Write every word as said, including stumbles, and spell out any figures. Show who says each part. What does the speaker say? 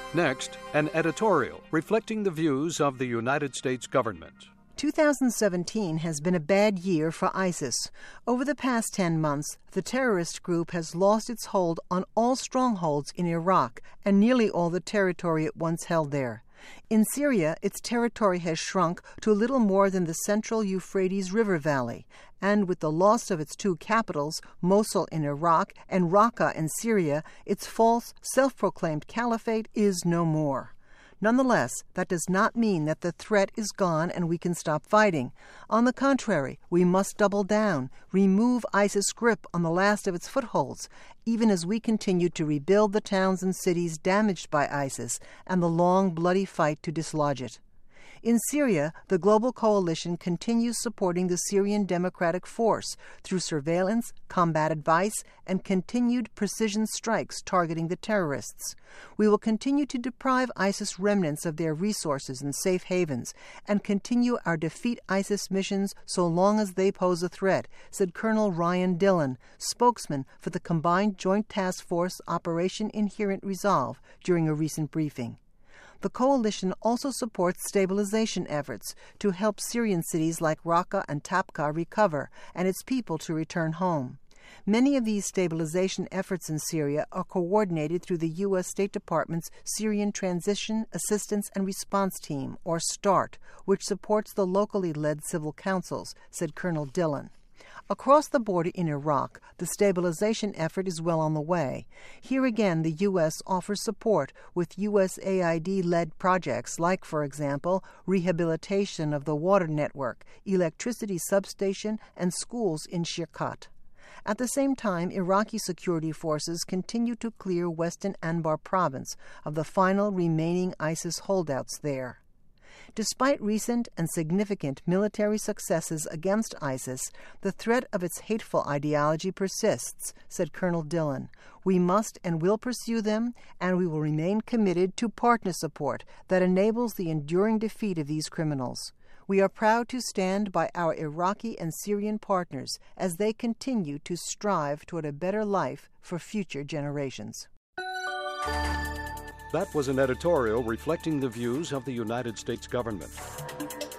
Speaker 1: Next, an editorial reflecting the views of the United States government.
Speaker 2: two thousand seventeen has been a bad year for ISIS. Over the past ten months, the terrorist group has lost its hold on all strongholds in Iraq and nearly all the territory it once held there. In Syria, its territory has shrunk to little more than the central Euphrates River Valley, and with the loss of its two capitals, Mosul in Iraq and Raqqa in Syria, its false, self-proclaimed caliphate is no more. Nonetheless, that does not mean that the threat is gone and we can stop fighting. On the contrary, we must double down, remove ISIS' grip on the last of its footholds, even as we continue to rebuild the towns and cities damaged by ISIS and the long, bloody fight to dislodge it. In Syria, the global coalition continues supporting the Syrian Democratic Force through surveillance, combat advice, and continued precision strikes targeting the terrorists. We will continue to deprive ISIS remnants of their resources and safe havens and continue our Defeat ISIS missions so long as they pose a threat, said Colonel Ryan Dillon, spokesman for the Combined Joint Task Force Operation Inherent Resolve, during a recent briefing. The coalition also supports stabilization efforts to help Syrian cities like Raqqa and Tabqa recover and its people to return home. Many of these stabilization efforts in Syria are coordinated through the U S State Department's Syrian Transition Assistance and Response Team, or START, which supports the locally led civil councils, said Colonel Dillon. Across the border in Iraq, the stabilization effort is well on the way. Here again, the U S offers support with U S A I D-led projects like, for example, rehabilitation of the water network, electricity substation, and schools in Shirkat. At the same time, Iraqi security forces continue to clear western Anbar province of the final remaining ISIS holdouts there. Despite recent and significant military successes against ISIS, the threat of its hateful ideology persists, said Colonel Dillon. We must and will pursue them, and we will remain committed to partner support that enables the enduring defeat of these criminals. We are proud to stand by our Iraqi and Syrian partners as they continue to strive toward a better life for future generations.
Speaker 1: That was an editorial reflecting the views of the United States government.